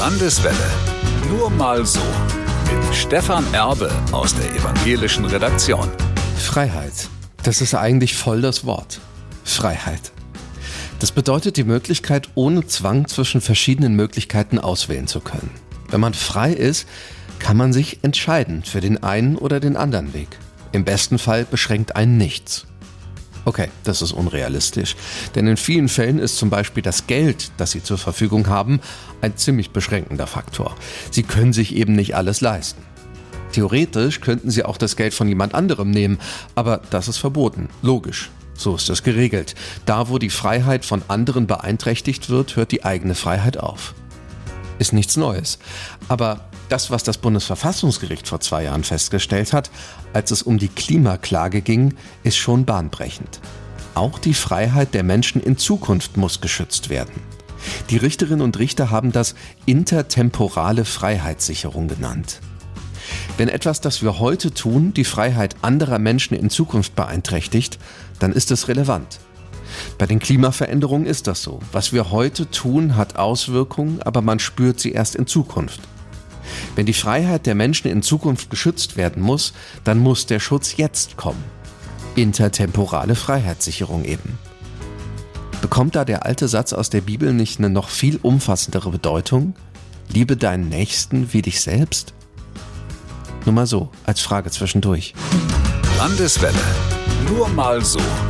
Landeswelle. Nur mal so. Mit Stefan Erbe aus der evangelischen Redaktion. Freiheit. Das ist eigentlich voll das Wort. Freiheit. Das bedeutet die Möglichkeit, ohne Zwang zwischen verschiedenen Möglichkeiten auswählen zu können. Wenn man frei ist, kann man sich entscheiden für den einen oder den anderen Weg. Im besten Fall beschränkt einen nichts. Okay, das ist unrealistisch, denn in vielen Fällen ist zum Beispiel das Geld, das Sie zur Verfügung haben, ein ziemlich beschränkender Faktor. Sie können sich eben nicht alles leisten. Theoretisch könnten Sie auch das Geld von jemand anderem nehmen, aber das ist verboten, logisch. So ist es geregelt. Da, wo die Freiheit von anderen beeinträchtigt wird, hört die eigene Freiheit auf. Ist nichts Neues. Aber das, was das Bundesverfassungsgericht vor 2 Jahren festgestellt hat, als es um die Klimaklage ging, ist schon bahnbrechend. Auch die Freiheit der Menschen in Zukunft muss geschützt werden. Die Richterinnen und Richter haben das intertemporale Freiheitssicherung genannt. Wenn etwas, das wir heute tun, die Freiheit anderer Menschen in Zukunft beeinträchtigt, dann ist es relevant. Bei den Klimaveränderungen ist das so. Was wir heute tun, hat Auswirkungen, aber man spürt sie erst in Zukunft. Wenn die Freiheit der Menschen in Zukunft geschützt werden muss, dann muss der Schutz jetzt kommen. Intertemporale Freiheitssicherung eben. Bekommt da der alte Satz aus der Bibel nicht eine noch viel umfassendere Bedeutung? Liebe deinen Nächsten wie dich selbst? Nur mal so, als Frage zwischendurch. Landeswelle. Nur mal so.